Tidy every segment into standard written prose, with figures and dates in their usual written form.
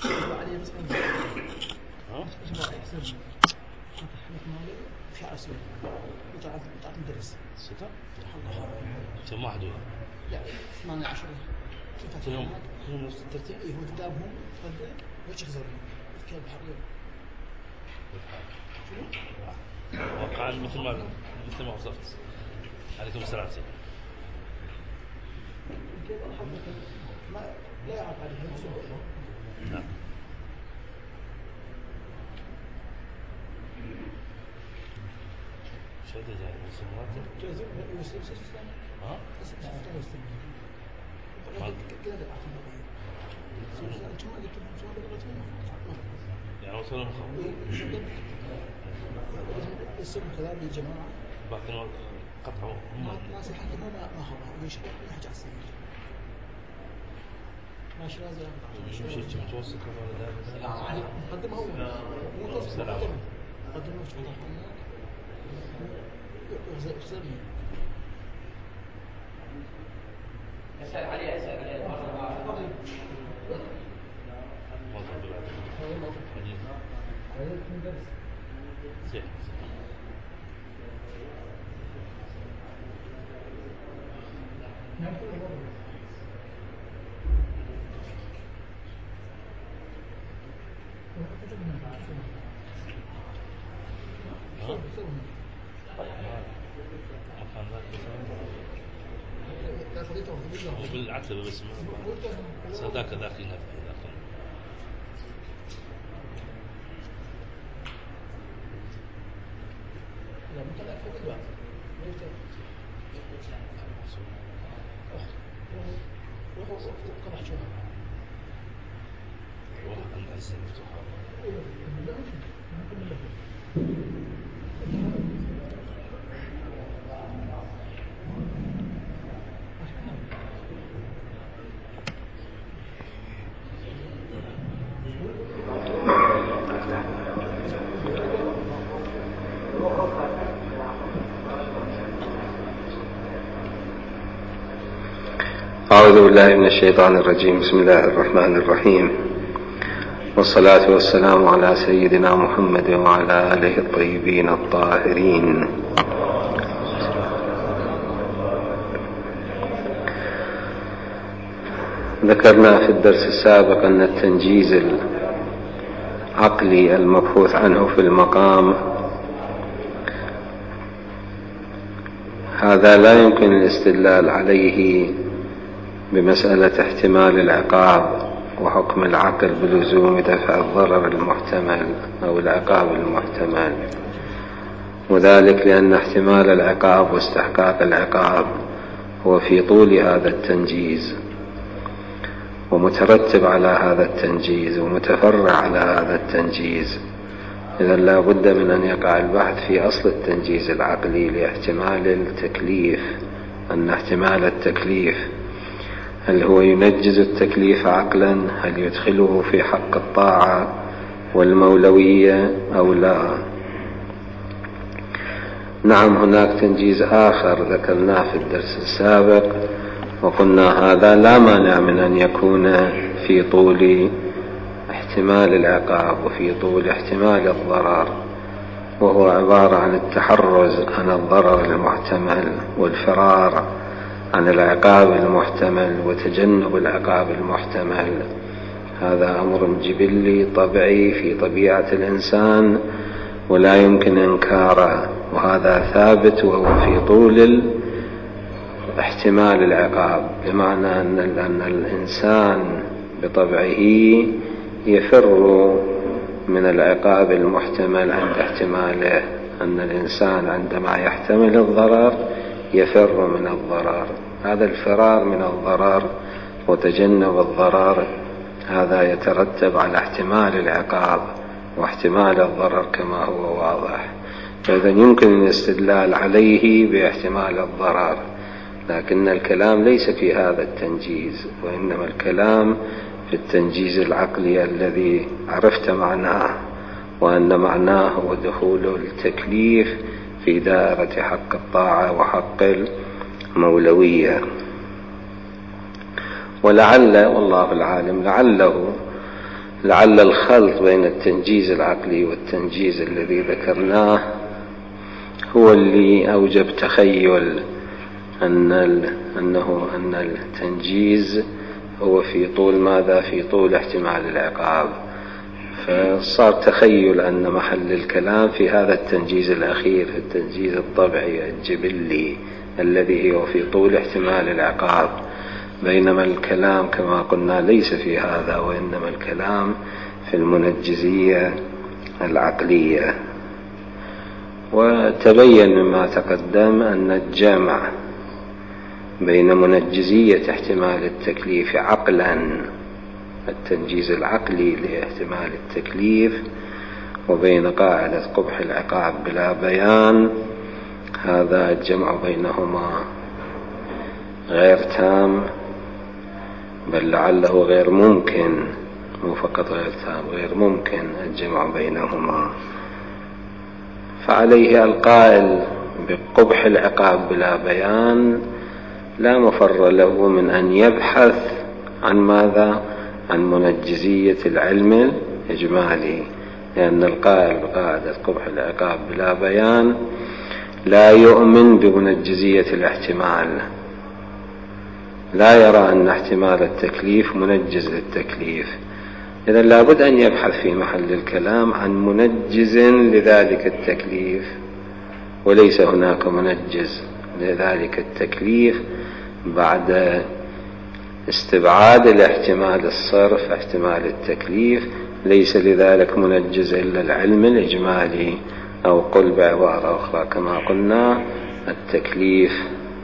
عليه بس في عسل بتاعت مدرس ستة كم واحد ولا لا 18 كلهم نفس الترتيب هو قدامهم وش يخزرون كيف حقيقة وقع مثل ما وصفت عليكم السلام ما لا يعرف عليه نعم شهادة جاي مسلمات ها؟ يعني وصلهم اسم كلام الجماعة باقي قطعوا ناس حتى ما خبر ويشبه كل حاجة عسير ماشي لازم مشيت متوسط ولا مقدمه هو مو توسط مقدمه وش يخزرني اسأل عليه بالعتبة بس صداك ذاك ينفع لا متأكد أعوذ بالله من الشيطان الرجيم. بسم الله الرحمن الرحيم، والصلاة والسلام على سيدنا محمد وعلى آله الطيبين الطاهرين. ذكرنا في الدرس السابق أن التنجيز العقلي المبحوث عنه في المقام هذا لا يمكن الاستدلال عليه بمسألة احتمال العقاب وحكم العقل بلزوم دفع الضرر المحتمل أو العقاب المحتمل، وذلك لأن احتمال العقاب واستحقاق العقاب هو في طول هذا التنجيز ومترتب على هذا التنجيز ومتفرع على هذا التنجيز. إذن لا بد من أن يقع البحث في أصل التنجيز العقلي لاحتمال التكليف، أن احتمال التكليف هل هو ينجز التكليف عقلا، هل يدخله في حق الطاعة والمولوية أو لا. نعم، هناك تنجيز آخر ذكرناه في الدرس السابق وقلنا هذا لا مانع من أن يكون في طول احتمال العقاب وفي طول احتمال الضرر، وهو عبارة عن التحرز عن الضرر المحتمل والفرار عن العقاب المحتمل وتجنب العقاب المحتمل. هذا أمر جبلي طبيعي في طبيعة الإنسان ولا يمكن إنكاره، وهذا ثابت وهو في طول احتمال العقاب، بمعنى أن الإنسان بطبعه يفر من العقاب المحتمل عند احتماله، أن الإنسان عندما يحتمل الضرر يفر من الضرر. هذا الفرار من الضرر وتجنب الضرر هذا يترتب على احتمال العقاب واحتمال الضرر كما هو واضح، فإذا يمكن الاستدلال عليه باحتمال الضرر، لكن الكلام ليس في هذا التنجيز، وإنما الكلام في التنجيز العقلي الذي عرفت معناه، وأن معناه هو دخول التكليف في دائرة حق الطاعة وحق المولوية. ولعل والله العالم لعله لعل الخلط بين التنجيز العقلي والتنجيز الذي ذكرناه هو اللي أوجب تخيل أن التنجيز هو في طول ماذا؟ في طول احتمال العقاب. فصار تخيل أن محل الكلام في هذا التنجيز الأخير، في التنجيز الطبعي الجبلي الذي هو في طول احتمال العقاب، بينما الكلام كما قلنا ليس في هذا، وإنما الكلام في المنجزية العقلية. وتبين مما تقدم أن الجمع بين منجزية احتمال التكليف عقلا، التنجيز العقلي لاحتمال التكليف، وبين قاعدة قبح العقاب بلا بيان، هذا الجمع بينهما غير تام، بل لعله غير ممكن، مو فقط غير تام، غير ممكن الجمع بينهما. فعليه القائل بقبح العقاب بلا بيان لا مفر له من أن يبحث عن ماذا؟ عن منجزية العلم الإجمالي، لأن القائل بقاعدة قبح العقاب بلا بيان لا يؤمن بمنجزية الاحتمال، لا يرى أن احتمال التكليف منجز للتكليف. إذن لابد أن يبحث في محل الكلام عن منجز لذلك التكليف، وليس هناك منجز لذلك التكليف بعد استبعاد الاحتمال الصرف احتمال التكليف. ليس لذلك منجز إلا العلم الإجمالي، أو قل بعبارة أخرى كما قلنا التكليف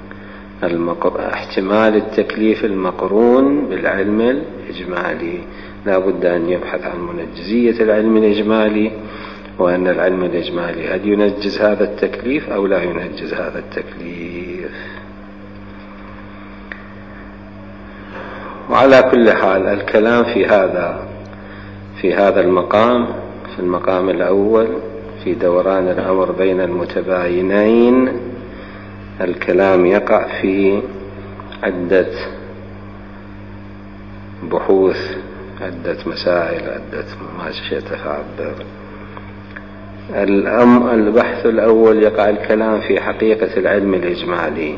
احتمال التكليف المقرون بالعلم الإجمالي. لا بد أن يبحث عن منجزية العلم الإجمالي، وأن العلم الإجمالي هل ينجز هذا التكليف أو لا ينجز هذا التكليف. وعلى كل حال الكلام في هذا المقام، في المقام الأول في دوران الأمر بين المتباينين، الكلام يقع في عدة بحوث، عدة مسائل، عدة ما شئت فعبر. البحث الأول يقع الكلام في حقيقة العلم الإجمالي،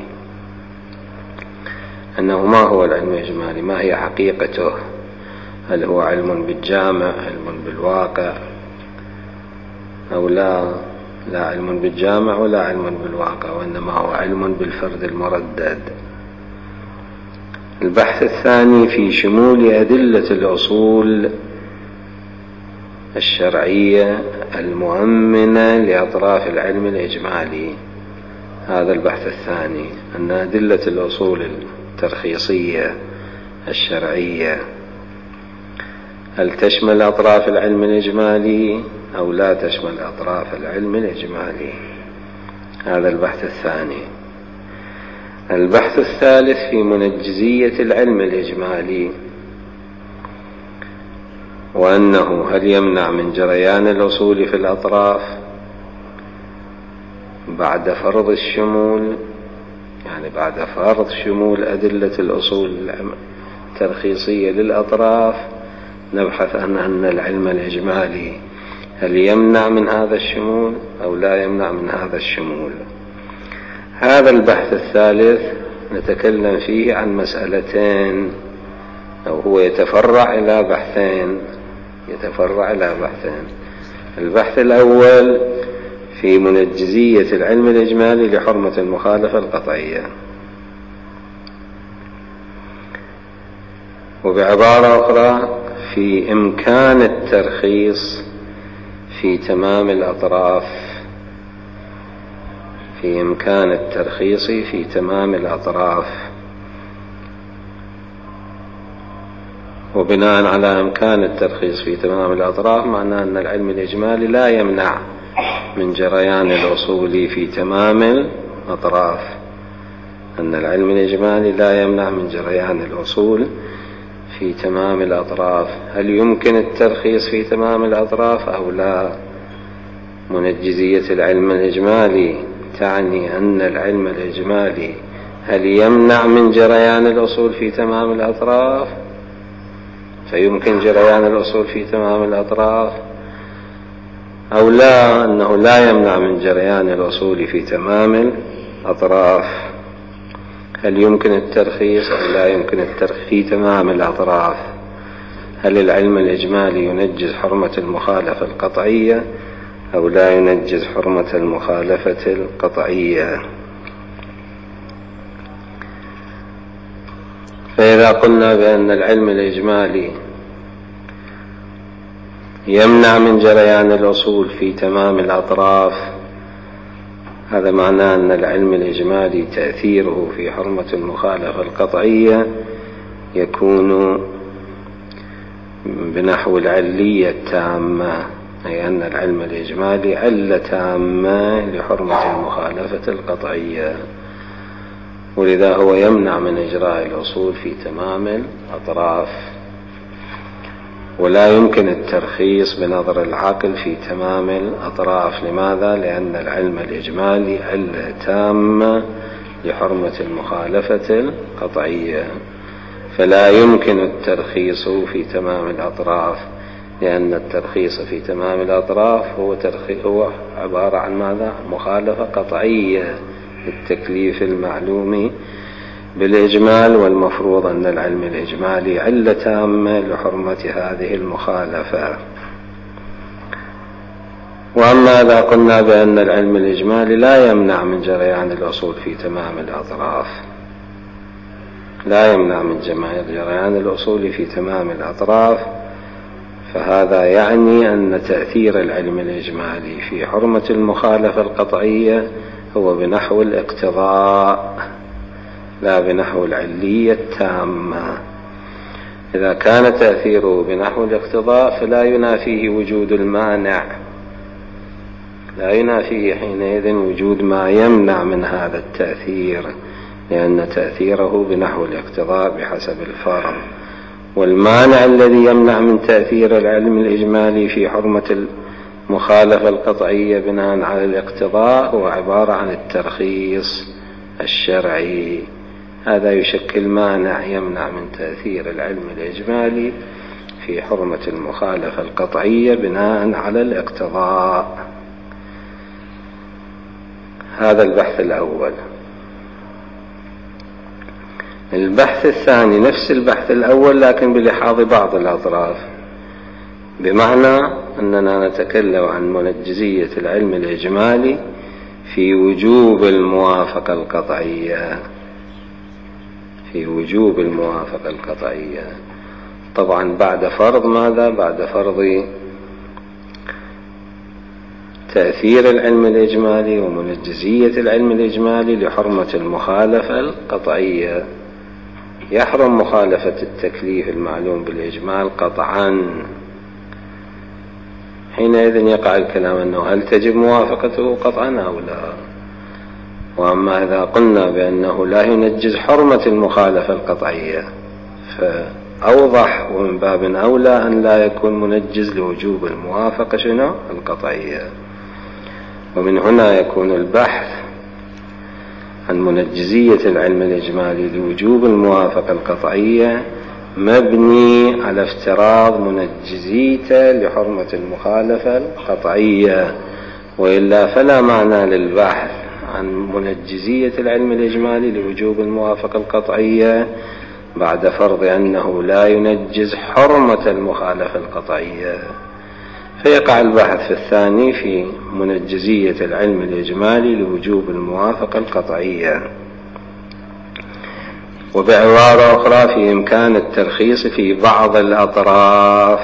أنه ما هو العلم الإجمالي، ما هي حقيقته، هل هو علم بالجامع، علم بالواقع، أو لا علم بالجامع ولا علم بالواقع، وإنما هو علم بالفرد المردد. البحث الثاني في شمول أدلة الأصول الشرعية المؤمنة لأطراف العلم الإجمالي. هذا البحث الثاني، أن أدلة الأصول الترخيصية الشرعية هل تشمل أطراف العلم الإجمالي أو لا تشمل أطراف العلم الإجمالي. هذا البحث الثاني. البحث الثالث في منجزية العلم الإجمالي، وأنه هل يمنع من جريان الأصول في الأطراف بعد فرض الشمول، يعني بعد فرض شمول أدلة الأصول الترخيصية للأطراف، نبحث عن أن العلم الإجمالي هل يمنع من هذا الشمول أو لا يمنع من هذا الشمول. هذا البحث الثالث نتكلم فيه عن مسألتين، أو هو يتفرع إلى بحثين. البحث الأول في منجزية العلم الإجمالي لحرمة المخالفة القطعية، وبعبارة أخرى في إمكان الترخيص في تمام الأطراف، في إمكان الترخيص في تمام الأطراف. وبناء على إمكان الترخيص في تمام الأطراف معناه أن العلم الإجمالي لا يمنع من جريان الأصول في تمام الأطراف، أن العلم الإجمالي لا يمنع من جريان الأصول في تمام الأطراف. هل يمكن الترخيص في تمام الأطراف أو لا؟ منجزية العلم الإجمالي تعني أن العلم الإجمالي هل يمنع من جريان الأصول في تمام الأطراف؟ فيمكن جريان الأصول في تمام الأطراف، أو لا، أنه لا يمنع من جريان الأصول في تمام الأطراف. هل يمكن الترخيص أو لا يمكن الترخيص في تمام الأطراف؟ هل العلم الإجمالي ينجز حرمة المخالفة القطعية أو لا ينجز حرمة المخالفة القطعية؟ فإذا قلنا بأن العلم الإجمالي يمنع من جريان الأصول في تمام الأطراف، هذا معناه أن العلم الإجمالي تأثيره في حرمة المخالفة القطعية يكون بنحو العلية التامة، أي أن العلم الإجمالي علة تامة لحرمة المخالفة القطعية، ولذا هو يمنع من إجراء الأصول في تمام الأطراف. ولا يمكن الترخيص بنظر العقل في تمام الأطراف. لماذا؟ لأن العلم الإجمالي علة تامة لحرمة المخالفة القطعية، فلا يمكن الترخيص في تمام الأطراف، لأن الترخيص في تمام الأطراف هو عبارة عن ماذا؟ مخالفة قطعية للتكليف المعلوم بالإجمال، والمفروض أن العلم الإجمالي علة تامة لحرمة هذه المخالفة. وأما إذا قلنا بأن العلم الإجمالي لا يمنع من جريان الأصول في تمام الأطراف، لا يمنع من جريان الأصول في تمام الأطراف، فهذا يعني أن تأثير العلم الإجمالي في حرمة المخالفة القطعية هو بنحو الاقتضاء لا بنحو العلية التامة. إذا كان تأثيره بنحو الاقتضاء فلا ينافيه وجود المانع، لا ينافيه حينئذ وجود ما يمنع من هذا التأثير، لأن تأثيره بنحو الاقتضاء بحسب الفرض. والمانع الذي يمنع من تأثير العلم الإجمالي في حرمة المخالفة القطعية بناء على الاقتضاء هو عبارة عن الترخيص الشرعي. هذا يشكل مانع يمنع من تأثير العلم الإجمالي في حرمة المخالفة القطعية بناء على الاقتضاء. هذا البحث الأول. البحث الثاني نفس البحث الأول لكن بلحاظ بعض الأطراف، بمعنى أننا نتكلم عن منجزية العلم الإجمالي في وجوب الموافقة القطعية، في وجوب الموافقة القطعية، طبعا بعد فرض ماذا؟ بعد فرض تأثير العلم الإجمالي ومنجزية العلم الإجمالي لحرمة المخالفة القطعية. يحرم مخالفة التكليف المعلوم بالإجمال قطعا، حينئذ يقع الكلام أنه هل تجب موافقته قطعا أو لا. وأما إذا قلنا بأنه لا ينجز حرمة المخالفة القطعية فأوضح ومن باب أولى أن لا يكون منجز لوجوب الموافقة شنو؟ القطعية. ومن هنا يكون البحث عن منجزية العلم الإجمالي لوجوب الموافقة القطعية مبني على افتراض منجزيته لحرمة المخالفة القطعية، وإلا فلا معنى للبحث عن منجزية العلم الإجمالي لوجوب الموافقة القطعية بعد فرض أنه لا ينجز حرمة المخالفة القطعية. فيقع البحث في الثاني في منجزية العلم الإجمالي لوجوب الموافقة القطعية. وبعبارة أخرى في إمكان الترخيص في بعض الأطراف،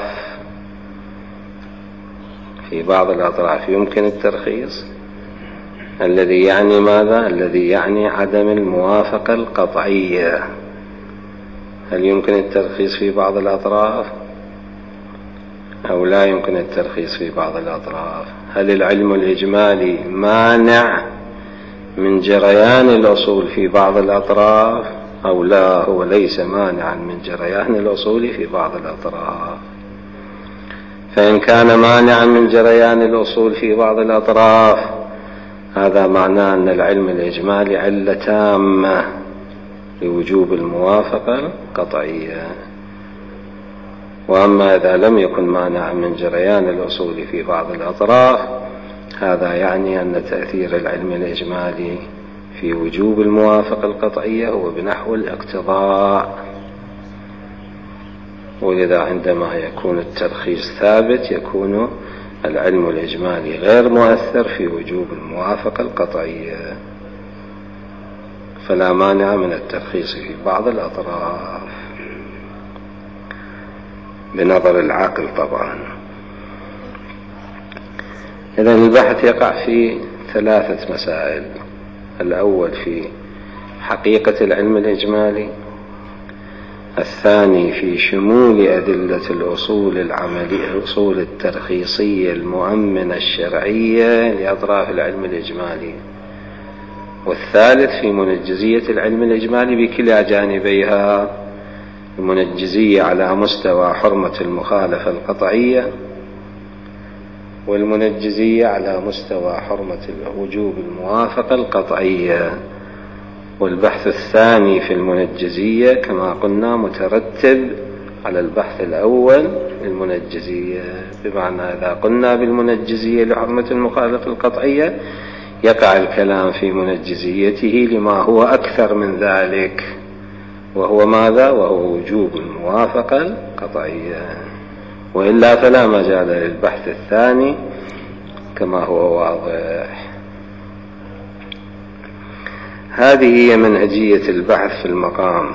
في بعض الأطراف يمكن الترخيص، الذي يعني ماذا؟ الذي يعني عدم الموافقة القطعية. هل يمكن الترخيص في بعض الأطراف أو لا يمكن الترخيص في بعض الأطراف؟ هل العلم الإجمالي مانع من جريان الأصول في بعض الأطراف أو لا هو ليس مانعا من جريان الأصول في بعض الأطراف؟ فإن كان مانعا من جريان الأصول في بعض الأطراف هذا معناه أن العلم الإجمالي علة تامة لوجوب الموافقة القطعية. وأما إذا لم يكن مانعا من جريان الأصول في بعض الأطراف هذا يعني أن تأثير العلم الإجمالي في وجوب الموافقة القطعية هو بنحو الاقتضاء. ولذا عندما يكون الترخيص ثابت يكون العلم الإجمالي غير مؤثر في وجوب الموافقة القطعية، فلا مانع من الترخيص في بعض الأطراف بنظر العقل طبعا. إذن البحث يقع في 3 مسائل: الأول في حقيقة العلم الإجمالي، الثاني في شمول أدلة الأصول العملية الأصول الترخيصية المؤمنة الشرعية لأطراف العلم الإجمالي، والثالث في منجزية العلم الإجمالي بكلا جانبيها: المنجزية على مستوى حرمة المخالفة القطعية، والمنجزية على مستوى حرمة وجوب الموافقة القطعية. والبحث الثاني في المنجزية كما قلنا مترتب على البحث الأول في المنجزية، بمعنى إذا قلنا بالمنجزية لحرمة المخالفة القطعية يقع الكلام في منجزيته لما هو أكثر من ذلك، وهو ماذا؟ وهو وجوب الموافقة القطعية، وإلا فلا مجال للبحث الثاني كما هو واضح. هذه هي منهجية البحث في المقام،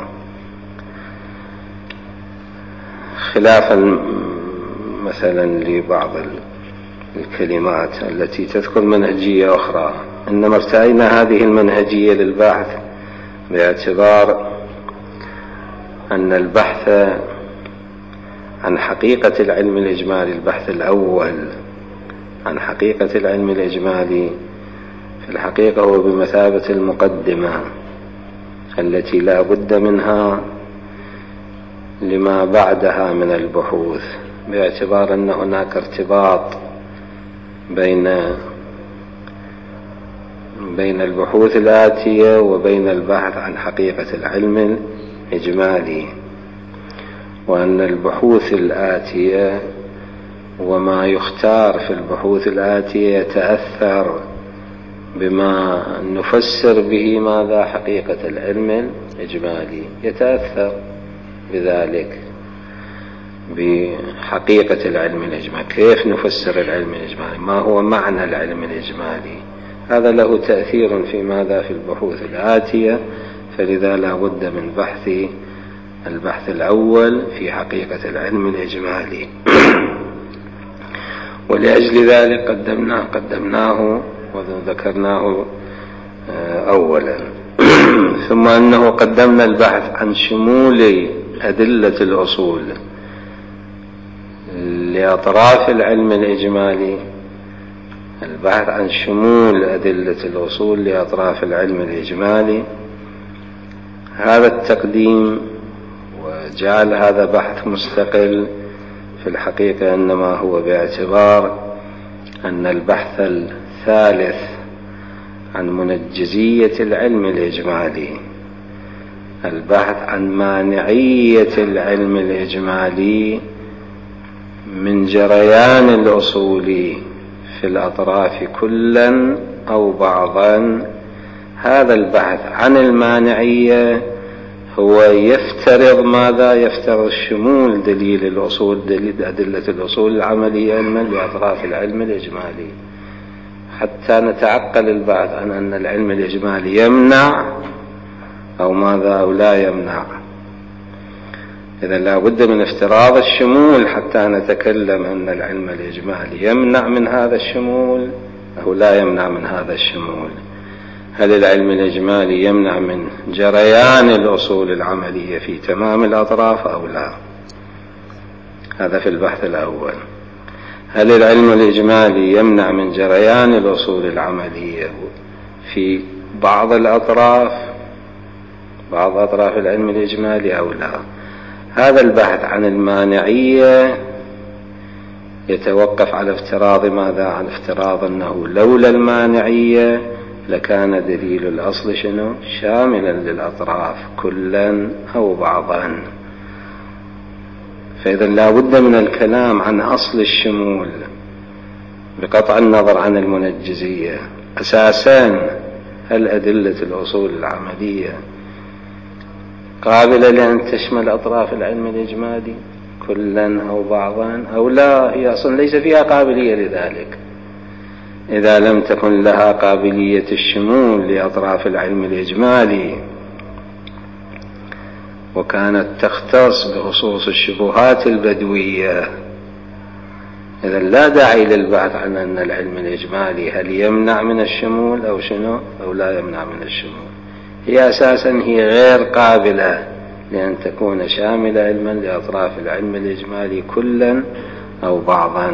خلافا مثلا لبعض الكلمات التي تذكر منهجية أخرى. إنما ارتأينا هذه المنهجية للبحث باعتبار أن البحث عن حقيقة العلم الإجمالي، البحث الأول عن حقيقة العلم الإجمالي في الحقيقة هو بمثابة المقدمة التي لا بد منها لما بعدها من البحوث، باعتبار أن هناك ارتباط بين البحوث الآتية وبين البحث عن حقيقة العلم الإجمالي، وأن البحوث الآتية وما يختار في البحوث الآتية يتأثر بما نفسر به ماذا حقيقة العلم الإجمالي، يتأثر بذلك بحقيقة العلم الإجمالي. كيف نفسر العلم الإجمالي؟ ما هو معنى العلم الإجمالي؟ هذا له تأثير في ماذا؟ في البحوث الآتية. فلذا لا بد من البحث الأول في حقيقة العلم الإجمالي. ولأجل ذلك قدمناه وذكرناه أولا. ثم أنه قدمنا البحث عن شمول أدلة الأصول لأطراف العلم الإجمالي، البحث عن شمول أدلة الأصول لأطراف العلم الإجمالي. هذا التقديم وجعل هذا بحث مستقل في الحقيقة إنما هو باعتبار أن البحث الثالث عن منجزية العلم الإجمالي، البحث عن مانعية العلم الإجمالي من جريان الأصول في الأطراف كلا أو بعضا، هذا البحث عن المانعية هو يفترض ماذا؟ يفترض شمول دليل الأصول، أدلة الأصول العملية لأطراف العلم الإجمالي، حتى نتعقل البحث عن أن العلم الإجمالي يمنع أو ماذا أو لا يمنع. إذا لا بد من افتراض الشمول حتى نتكلم أن العلم الإجمالي يمنع من هذا الشمول أو لا يمنع من هذا الشمول. هل العلم الإجمالي يمنع من جريان الأصول العملية في تمام الأطراف أو لا؟ هذا في البحث الأول. هل العلم الإجمالي يمنع من جريان الأصول العملية في بعض أطراف العلم الإجمالي أو لا؟ هذا البحث عن المانعية يتوقف على افتراض ماذا؟ عن افتراض أنه لولا المانعية لكان دليل الأصل شنو؟ شاملا للأطراف كلا أو بعضا. فإذا لا بد من الكلام عن أصل الشمول بقطع النظر عن المنجزية. أساسا هل أدلة الأصول العملية قابلة لأن تشمل أطراف العلم الإجمالي كلا أو بعضا أو لا؟ هي أصلا ليس فيها قابلية لذلك. إذا لم تكن لها قابلية الشمول لأطراف العلم الإجمالي وكانت تختص بخصوص الشبهات البدوية، إذا لا داعي للبحث عن أن العلم الإجمالي هل يمنع من الشمول أو شنو أو لا يمنع من الشمول. هي أساسا هي غير قابلة لأن تكون شاملة علما لأطراف العلم الإجمالي كلا أو بعضا.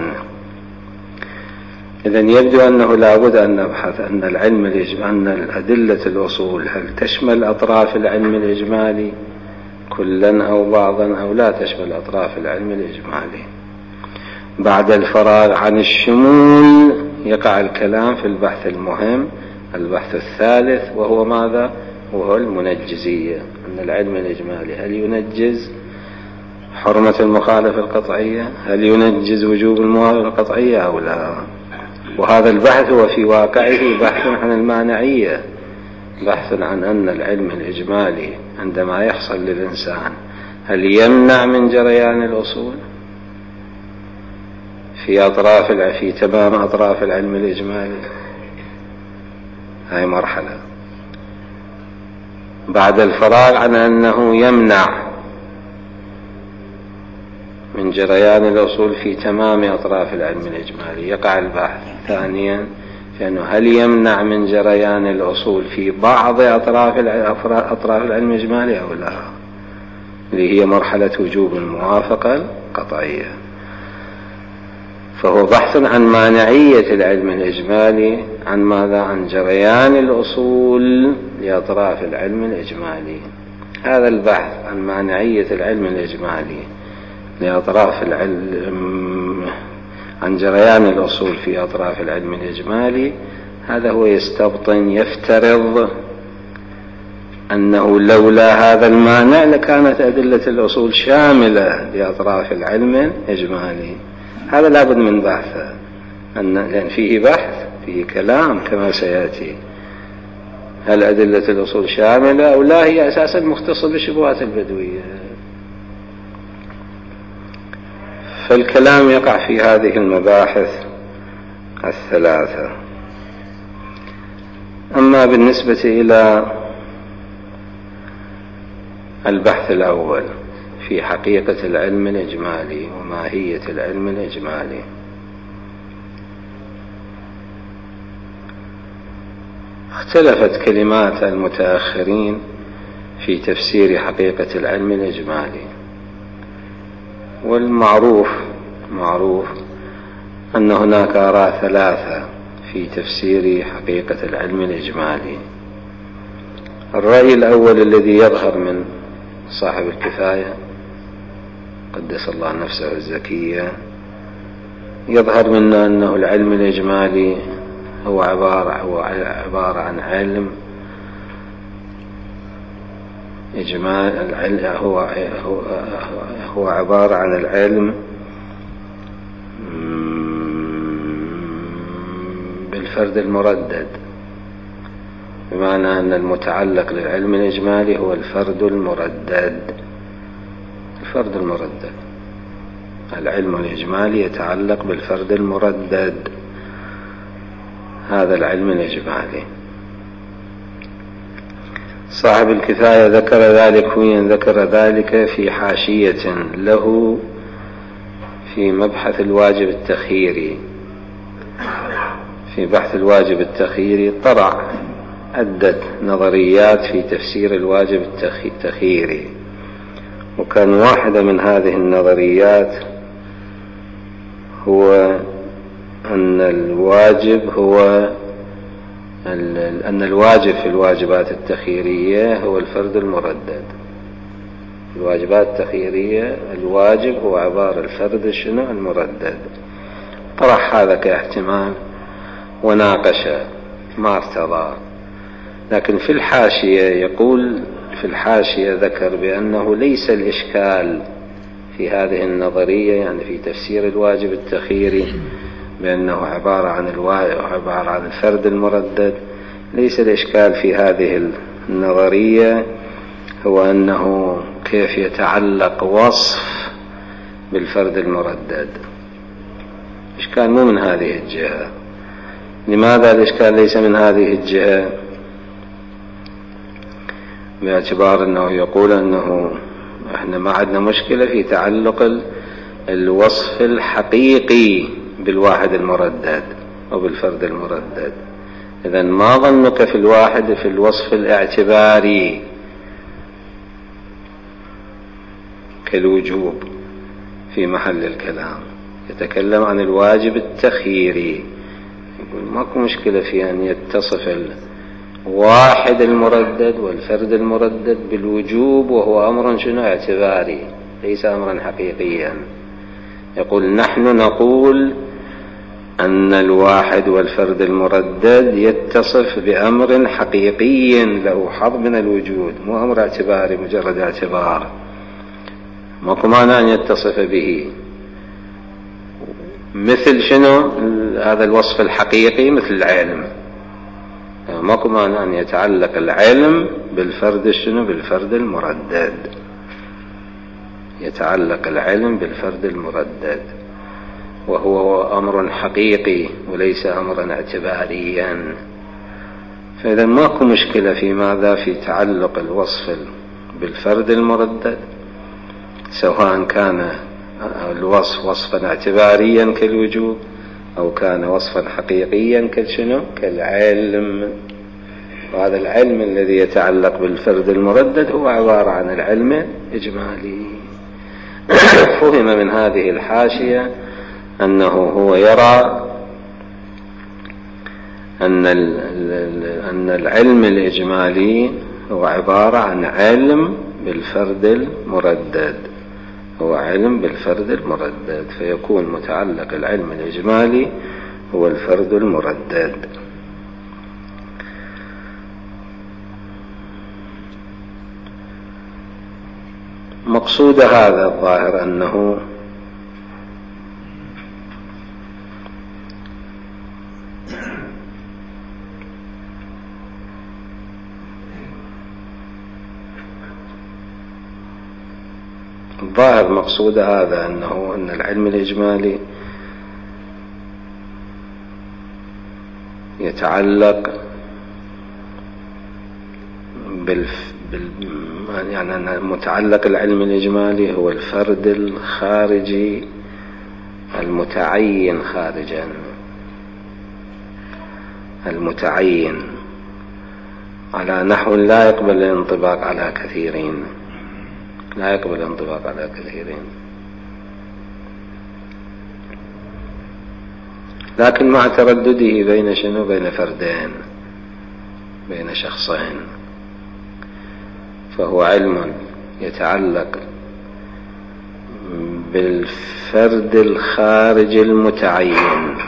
إذن يبدو أنه لا بد أن نبحث أن أن الأدلة الأصول هل تشمل أطراف العلم الإجمالي كلا أو بعضا أو لا تشمل أطراف العلم الإجمالي. بعد الفراغ عن الشمول يقع الكلام في البحث المهم، البحث الثالث، وهو ماذا؟ وهو المنجزية. أن العلم الإجمالي هل ينجز حرمة المخالفة القطعية؟ هل ينجز وجوب الموافقة القطعية أو لا؟ وهذا البحث هو في واقعه بحث عن المانعية، بحث عن أن العلم الإجمالي عندما يحصل للإنسان هل يمنع من جريان الأصول في تمام أطراف العلم الإجمالي. هاي مرحلة. بعد الفراغ عن أنه يمنع من جريان الأصول في تمام أطراف العلم الإجمالي يقع البحث ثانيا في أنه هل يمنع من جريان الأصول في بعض أطراف العلم الإجمالي أو لا، اللي هي مرحلة وجوب الموافقة القطعية. فهو بحث عن مانعية العلم الإجمالي عن ماذا؟ عن جريان الأصول لأطراف العلم الإجمالي. هذا البحث عن مانعية العلم الإجمالي لأطراف العلم عن جريان الأصول في أطراف العلم الإجمالي، هذا هو يستبطن يفترض أنه لولا هذا المانع لكانت أدلة الأصول شاملة لأطراف العلم الإجمالي. هذا لابد من بحثه، لأن فيه بحث، فيه كلام كما سيأتي. هل أدلة الأصول شاملة أو لا؟ هي أساسا مختصة بالشبهات البدوية. فالكلام يقع في هذه المباحث الثلاثة. أما بالنسبة إلى البحث الأول في حقيقة العلم الإجمالي وماهية العلم الإجمالي، اختلفت كلمات المتأخرين في تفسير حقيقة العلم الإجمالي. والمعروف أن هناك آراء ثلاثة في تفسير حقيقة العلم الإجمالي. الرأي الأول الذي يظهر من صاحب الكفاية قدس الله نفسه الزكية، يظهر منا أنه العلم الإجمالي هو عبارة عن علم هو عبارة عن العلم بالفرد المردد، بمعنى أن المتعلق للعلم الإجمالي هو الفرد المردد. العلم الإجمالي يتعلق بالفرد المردد، هذا العلم الإجمالي. صاحب الكفاية ذكر ذلك في حاشية له في مبحث الواجب التخييري. في بحث الواجب التخييري طرح عدة نظريات في تفسير الواجب التخييري، وكان واحدة من هذه النظريات هو أن الواجب في الواجبات التخييرية هو الفرد المردد. في الواجبات التخييرية الواجب هو عبارة الفرد المردد. طرح هذا كاحتمال وناقش ما ارتضى، لكن في الحاشية ذكر بأنه ليس الإشكال في هذه النظرية، يعني في تفسير الواجب التخييري بأنه عبارة عن الفرد المردد. ليس الإشكال في هذه النظرية هو أنه كيف يتعلق وصف بالفرد المردد. الإشكال مو من هذه الجهة. لماذا الإشكال ليس من هذه الجهة؟ باعتبار أنه يقول أنه احنا ما عندنا مشكلة في تعلق الوصف الحقيقي بالواحد المردد أو بالفرد المردد. إذن ما ظنك في الواحد في الوصف الاعتباري كالوجوب في محل الكلام؟ يتكلم عن الواجب التخييري، يقول ماكو مشكلة في أن يتصف الواحد المردد والفرد المردد بالوجوب، وهو أمر شنو؟ اعتباري، ليس أمرا حقيقيا. يقول نحن نقول أن الواحد والفرد المردد يتصف بأمر حقيقي له حظ من الوجود، مو أمر اعتباري مجرد اعتبار. ماكو معنى أن يتصف به. مثل شنو هذا الوصف الحقيقي؟ مثل العلم. ماكو معنى أن يتعلق العلم بالفرد شنو؟ بالفرد المردد. يتعلق العلم بالفرد المردد وهو أمر حقيقي وليس أمرا اعتباريا. فإذا ماكو مشكلة في ماذا؟ في تعلق الوصف بالفرد المردد، سواء كان الوصف وصفا اعتباريا كالوجوب أو كان وصفا حقيقيا كالشنو؟ كالعلم. وهذا العلم الذي يتعلق بالفرد المردد هو عبارة عن العلم الإجمالي. فهم من هذه الحاشية أنه هو يرى أن العلم الإجمالي هو عبارة عن علم بالفرد المردد، هو علم بالفرد المردد، فيكون متعلق العلم الإجمالي هو الفرد المردد. مقصود هذا الظاهر أنه الظاهر مقصود هذا أن العلم الإجمالي يتعلق يعني أن متعلق العلم الإجمالي هو الفرد الخارجي المتعين خارجا، المتعين على نحو لا يقبل الانطباق على كثيرين، لا يقبل الانطباق على كثيرين، لكن مع تردده بين شنو؟ بين فردين، بين شخصين. فهو علم يتعلق بالفرد الخارج المتعين،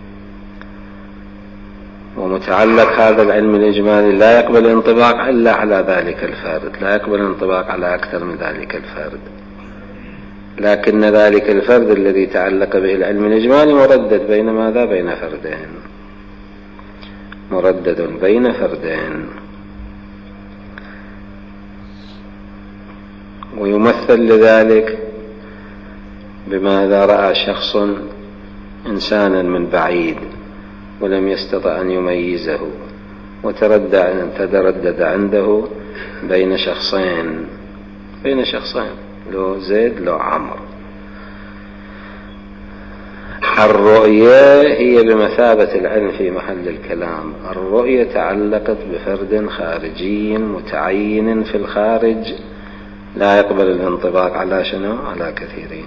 ومتعلق هذا العلم الإجمالي لا يقبل الانطباق إلا على ذلك الفرد، لا يقبل الانطباق على أكثر من ذلك الفرد. لكن ذلك الفرد الذي تعلق به العلم الإجمالي مردد بين ماذا؟ بين فردين، مردد بين فردين. ويمثل لذلك بماذا؟ رأى شخص إنسانا من بعيد ولم يستطع أن يميزه، وتردد عنده بين شخصين، لو زيد لو عمرو. الرؤية هي بمثابة العلم في محل الكلام. الرؤية تعلقت بفرد خارجي متعين في الخارج لا يقبل الانطباق على شنو؟ على كثيرين.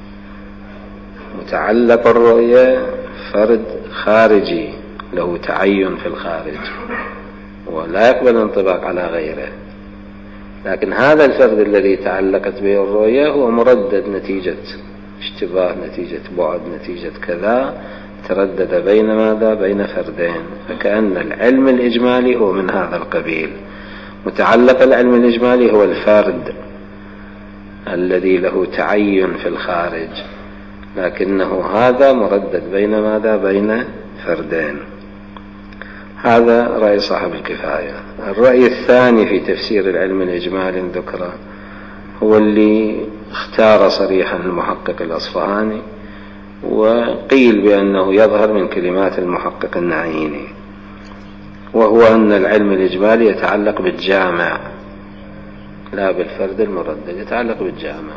متعلق الرؤية فرد خارجي له تعين في الخارج ولا يقبل الانطباق على غيره. لكن هذا الفرد الذي تعلقت به الرؤية هو مردد نتيجة اشتباه، نتيجة بعد، نتيجة كذا، تردد بين ماذا؟ بين فردين. فكأن العلم الإجمالي هو من هذا القبيل. متعلق العلم الإجمالي هو الفرد الذي له تعين في الخارج، لكنه هذا مردد بين ماذا؟ بين فردين. هذا رأي صاحب الكفاية. الرأي الثاني في تفسير العلم الإجمالي ذكره هو اللي اختار صريحا المحقق الأصفهاني، وقيل بأنه يظهر من كلمات المحقق النعيني، وهو أن العلم الإجمالي يتعلق بالجامع لا بالفرد المردد، يتعلق بالجامع،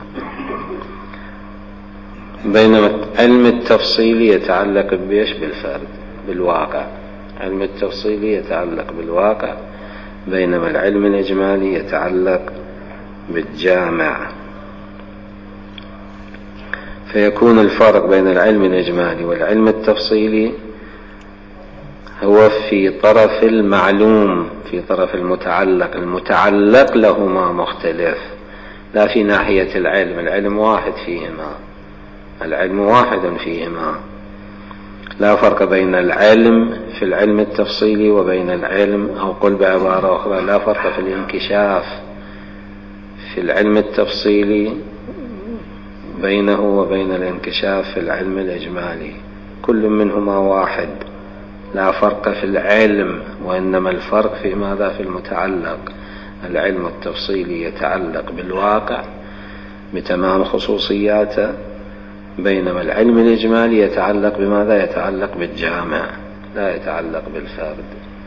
بينما علم التفصيلي يتعلق بإيش؟ بالفرد، بالواقع. علم التفصيلي يتعلق بالواقع، بينما العلم الإجمالي يتعلق بالجامع. فيكون الفرق بين العلم الإجمالي والعلم التفصيلي هو في طرف المعلوم، في طرف المتعلق. المتعلق لهما مختلف، لا في ناحية العلم. العلم واحد فيهما، العلم واحد فيهما، لا فرق بين العلم في العلم التفصيلي وبين العلم، أو قل بعبارة أخرى لا فرق في الانكشاف في العلم التفصيلي بينه وبين الانكشاف في العلم الإجمالي. كل منهما واحد، لا فرق في العلم، وإنما الفرق في ماذا؟ في المتعلق. العلم التفصيلي يتعلق بالواقع بتمام خصوصياته، بينما العلم الإجمالي يتعلق بماذا؟ يتعلق بالجامع، لا يتعلق بالفرد.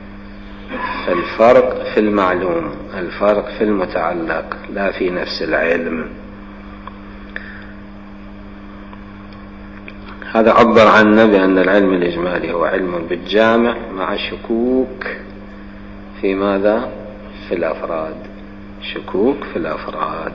فالفرق في المعلوم، الفرق في المتعلق، لا في نفس العلم. هذا عبر عنه بأن العلم الإجمالي هو علم بالجامع مع شكوك في ماذا؟ في الأفراد، شكوك في الأفراد.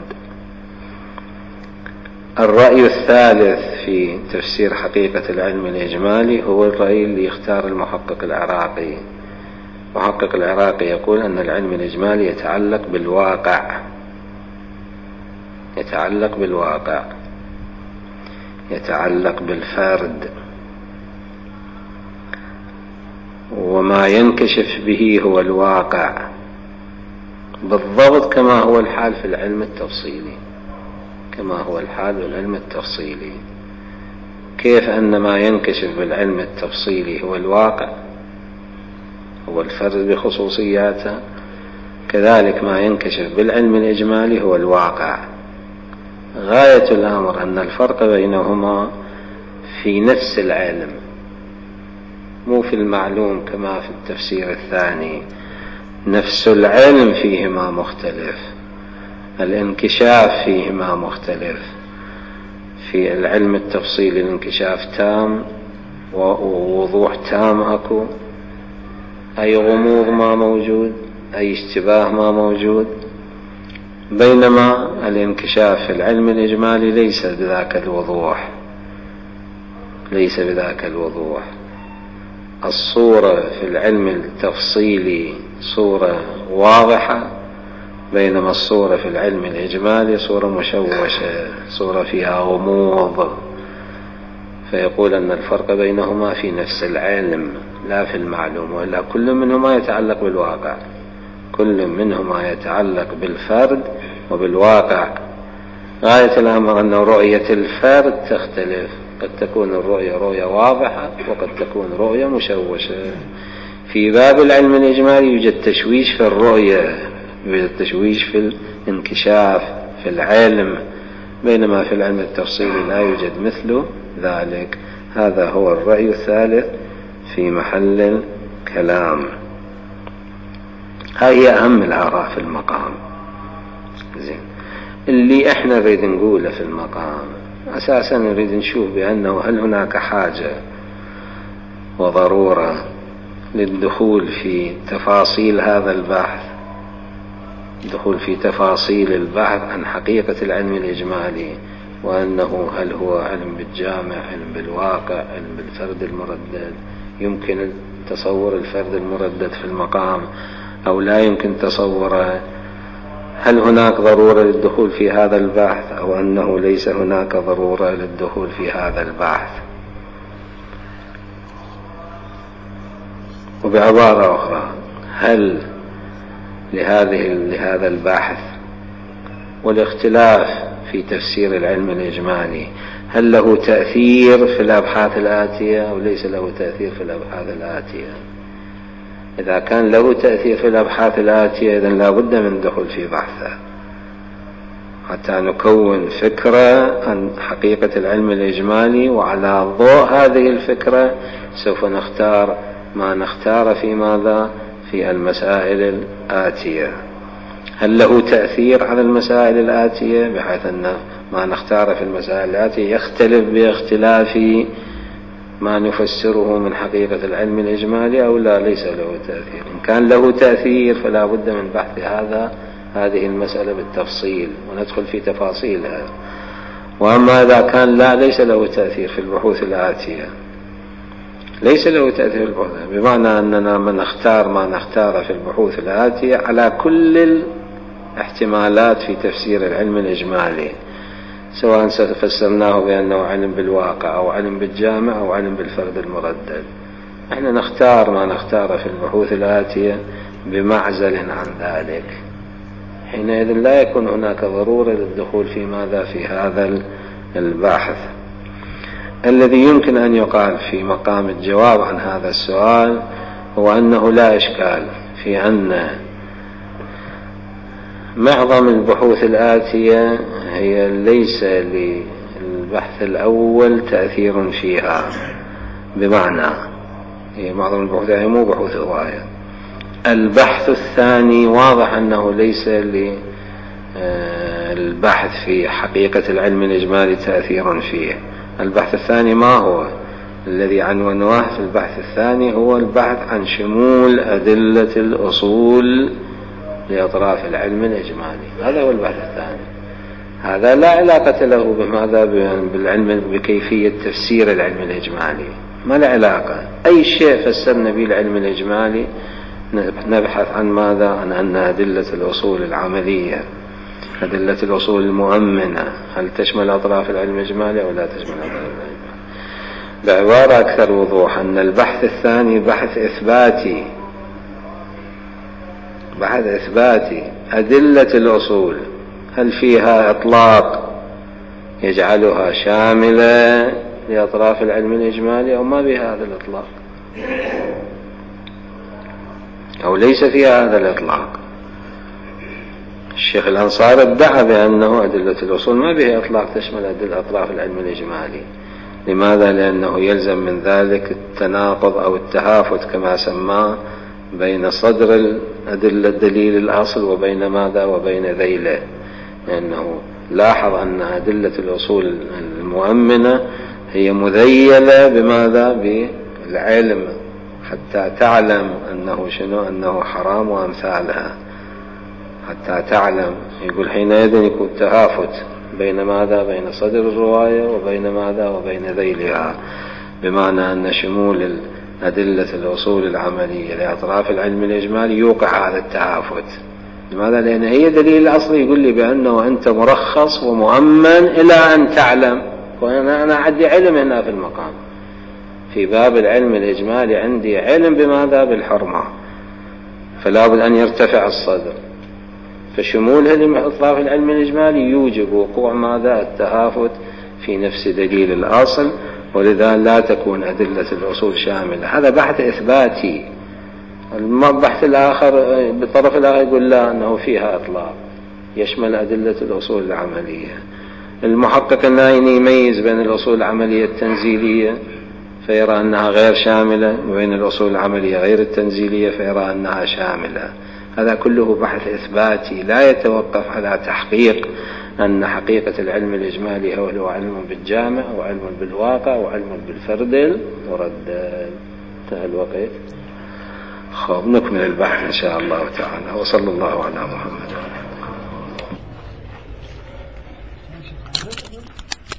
الرأي الثالث في تفسير حقيقة العلم الإجمالي هو الرأي اللي يختار المحقق العراقي. المحقق العراقي يقول أن العلم الإجمالي يتعلق بالواقع، يتعلق بالواقع، يتعلق بالفرد، وما ينكشف به هو الواقع بالضبط كما هو الحال في العلم التفصيلي، كما هو الحال في العلم التفصيلي. كيف أن ما ينكشف بالعلم التفصيلي هو الواقع، هو الفرد بخصوصياته، كذلك ما ينكشف بالعلم الإجمالي هو الواقع. غاية الأمر أن الفرق بينهما في نفس العلم، مو في المعلوم كما في التفسير الثاني. نفس العلم فيهما مختلف، الانكشاف فيهما مختلف. في العلم التفصيلي الانكشاف تام ووضوح تام أكو، أي غموض ما موجود، أي اشتباه ما موجود. بينما الانكشاف في العلم الإجمالي ليس بذاك الوضوح، ليس بذاك الوضوح. الصورة في العلم التفصيلي صورة واضحة، بينما الصورة في العلم الإجمالي صورة مشوشة، صورة فيها غموض. فيقول أن الفرق بينهما في نفس العلم لا في المعلوم، وإلا كل منهما يتعلق بالواقع، كل منهما يتعلق بالفرد وبالواقع. غاية الأمر أن رؤية الفرد تختلف، قد تكون الرؤية رؤية واضحة وقد تكون رؤية مشوشة. في باب العلم الإجمالي يوجد تشويش في الرؤية، يوجد تشويش في الانكشاف في العلم، بينما في العلم التفصيلي لا يوجد مثل ذلك. هذا هو الرأي الثالث في محل الكلام. هاي أهم الآراء في المقام. زين، اللي احنا نريد نقوله في المقام أساسا نريد نشوف بأنه هل هناك حاجة وضرورة للدخول في تفاصيل هذا البحث، الدخول في تفاصيل البحث عن حقيقة العلم الإجمالي، وأنه هل هو علم بالجامع، علم بالواقع، علم بالفرد المردد. يمكن تصور الفرد المردد في المقام أو لا يمكن تصوره؟ هل هناك ضرورة للدخول في هذا البحث أو أنه ليس هناك ضرورة للدخول في هذا البحث؟ وبعبارة أخرى، هل لهذا البحث والاختلاف في تفسير العلم الإجمالي، هل له تأثير في الأبحاث الآتية أو ليس له تأثير في الأبحاث الآتية؟ إذا كان له تأثير في الأبحاث الآتية إذن لا بد من الدخول في بحثه حتى نكون فكرة عن حقيقة العلم الإجمالي، وعلى ضوء هذه الفكرة سوف نختار ما نختار في ماذا؟ في المسائل الآتية. هل له تأثير على المسائل الآتية بحيث أن ما نختار في المسائل الآتية يختلف باختلاف ما نفسره من حقيقة العلم الإجمالي أو لا ليس له تأثير؟ إن كان له تأثير فلا بد من بحث هذه المسألة بالتفصيل وندخل في تفاصيلها. وأما إذا كان لا ليس له تأثير في البحوث الآتية، ليس له تأثير في البحوث، بمعنى أننا من نختار ما نختار في البحوث الآتية على كل الاحتمالات في تفسير العلم الإجمالي، سواء فسرناه بأنه علم بالواقع أو علم بالجامع أو علم بالفرد المردد. احنا نختار ما نختار في البحوث الآتية بمعزل عن ذلك، حينئذ لا يكون هناك ضرورة للدخول في ماذا؟ في هذا البحث. الذي يمكن أن يقال في مقام الجواب عن هذا السؤال هو أنه لا إشكال في أن معظم البحوث الآتية هي ليس للبحث الأول تأثير فيها، بمعنى هي معظم البحوث هي مو بحوث غاية. البحث الثاني واضح أنه ليس للبحث في حقيقة العلم الإجمالي تأثير فيه. البحث الثاني ما هو؟ الذي عنوناه في البحث الثاني هو البحث عن شمول أدلة الأصول لأطراف العلم الإجمالي، هذا هو البحث الثاني. هذا لا علاقة له بماذا؟ بالعلم بكيفية تفسير العلم الإجمالي، ما له علاقة. أي شيء فسرنا به العلم الإجمالي نبحث عن ماذا؟ عن أن أدلة الأصول العملية، أدلة الأصول المؤمنة، هل تشمل أطراف العلم الإجمالي أو لا تشمل أطراف العلم الإجمالي؟ بعبارة أكثر وضوح أن البحث الثاني بحث إثباتي، بحث إثباتي. أدلة الأصول هل فيها إطلاق يجعلها شاملة لأطراف العلم الإجمالي أو ما بها هذا الإطلاق، أو ليس فيها هذا الإطلاق؟ الشيخ الأنصاري ادعى بأنه أدلة الأصول ما بها إطلاق تشمل أدلة أطراف العلم الإجمالي. لماذا؟ لأنه يلزم من ذلك التناقض أو التهافت كما سماه بين صدر الأدلة الدليل الأصل وبين ماذا؟ وبين ذيله. لأنه لاحظ أن أدلة الأصول المؤمنة هي مذيلة بماذا؟ بالعلم، حتى تعلم أنه شنو؟ أنه حرام وأمثالها، حتى تعلم. يقول حينئذ يكون تهافت بين ماذا؟ بين صدر الرواية وبين ماذا؟ وبين ذيلها، بمعنى أن شمول أدلة الأصول العملية لأطراف العلم الإجمالي يوقع هذا التهافت. لماذا؟ لأن هي دليل الأصل يقول لي بأنه أنت مرخص ومؤمن إلى أن تعلم، وأنا عندي علم هنا في المقام، في باب العلم الإجمالي عندي علم بماذا؟ بالحرمة، فلا بد أن يرتفع الصدر. فشمولها لأطراف العلم الإجمالي يوجب وقوع ماذا؟ التهافت في نفس دليل الأصل، ولذا لا تكون أدلة الأصول شاملة. هذا بحث إثباتي. البحث الآخر بالطرف الآخر يقول لا، أنه فيها إطلاق يشمل أدلة الأصول العملية. المحقق النايني يميز بين الأصول العملية التنزيلية فيرى أنها غير شاملة، وبين الأصول العملية غير التنزيلية فيرى أنها شاملة. هذا كله بحث إثباتي لا يتوقف على تحقيق أن حقيقة العلم الإجمالي هو علم بالجامع وعلم بالواقع وعلم بالفرد المردد. انتهى الوقت. خب نكمل البحث إن شاء الله تعالى، وصلى الله على محمد.